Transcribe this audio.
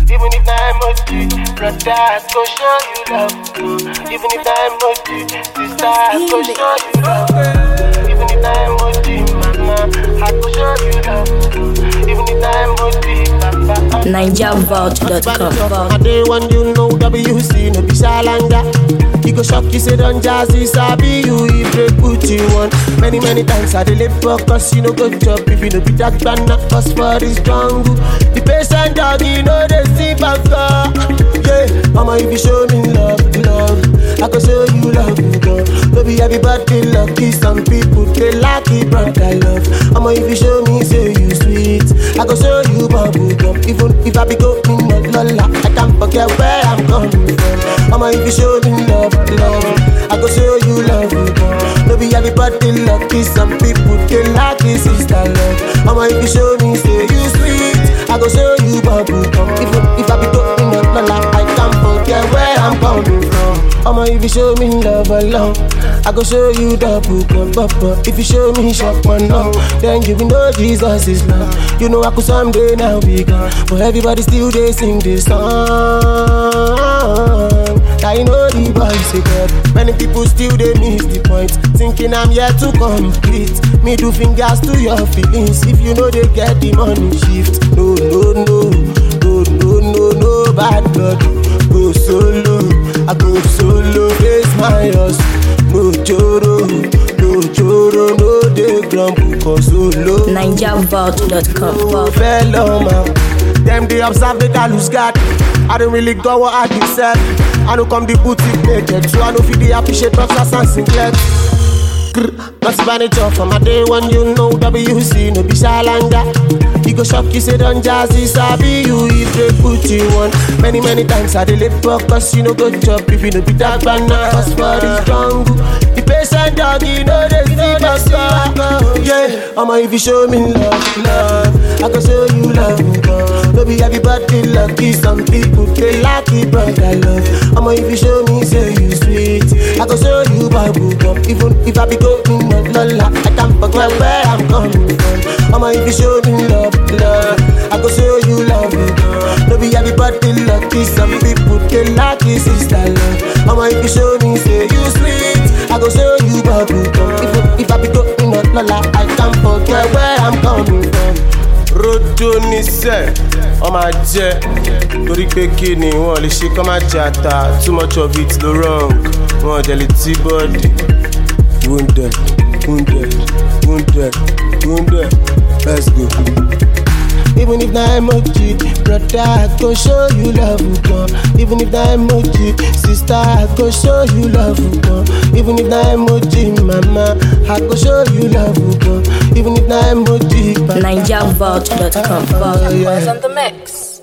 Even if I'm emoji, brother, I go show you love. Even if I'm emoji, sister, I go show you love. Even if I'm emoji, mama, I go show you love. Even if I'm emoji, papa. NigerVault.com. I day when you know WC, no be Salanga. You go shock, you say don't jazzy, sabi you, if they put you on. Many times I delay focus, you know go job. If you know be that bad, not cause for this jungle. The patient dog, you know they see back. Yeah, mama, if you show me love, I can show you love, girl. Maybe everybody lucky, some people they lucky, but I love. Mama, if you show me, say you sweet, I can show you bubble gum. Even if I be going lola, I can't forget where I'm coming from. Mama, if you show me love, I go show you love, girl. Maybe everybody lucky, some people they lucky, sister love. Mama, if you show me, say you sweet, I go show you bubble gum. Even if I be going lola, I can't forget where I'm coming from. Mama, if you show me love alone, I go show you double gum, papa. If you show me shop one now, then you will know Jesus is love. You know I could someday now be gone, but everybody still they sing this song. I know the voice of God. Many people still they miss the point, thinking I'm here to complete. Me do fingers to your feelings. If you know they get the money shift. No, bad blood. Go solo, I go solo, face my house. No joro, no they grumble, cause solo. NigerVault.com. Fellow man, them they observe they can lose God. I don't really go what I deserve. I don't come the boutique naked, so I don't feel the appreciate boxers and singlets. Not manager for my day when you know WC, no be Salanga. You go shock, you say don't jazzy, sabi you, if they put you on. Many times I delay focus, you know go job. If you know be that bad, not cause for this jungle. The patient dog, you know they see my yeah, mama, if you show me love, I can show you love, girl. Maybe everybody lucky, some people they lucky, but I love. Mama, if you show me, say you sweet, I can show you bubble gum. Even if I be going lola, I can't forget where I'm coming from. Mama, if you show me love, I can show you love, girl. Maybe everybody lucky, some people they lucky, sister love. Mama, if you show me, say you sweet, I can show you bubble gum. Even if I be going lola, I can't forget where I'm coming from. Rojo ní sẹ́, ọmọ ajẹ́, torí pé kí ni wọ́n lè ṣe kọ́ máa jẹ ata, too much of it ló wrong, wọ́n jẹ lè tí bọ́ọ̀dì. Wounded, let's go. Even if na emoji, brother, I go show you love, girl. Even if na emoji, sister, I go show you love, girl. Even if na emoji, mama, I go show you love, girl. Even if na emoji, NigerVault.com. yeah. On the mix.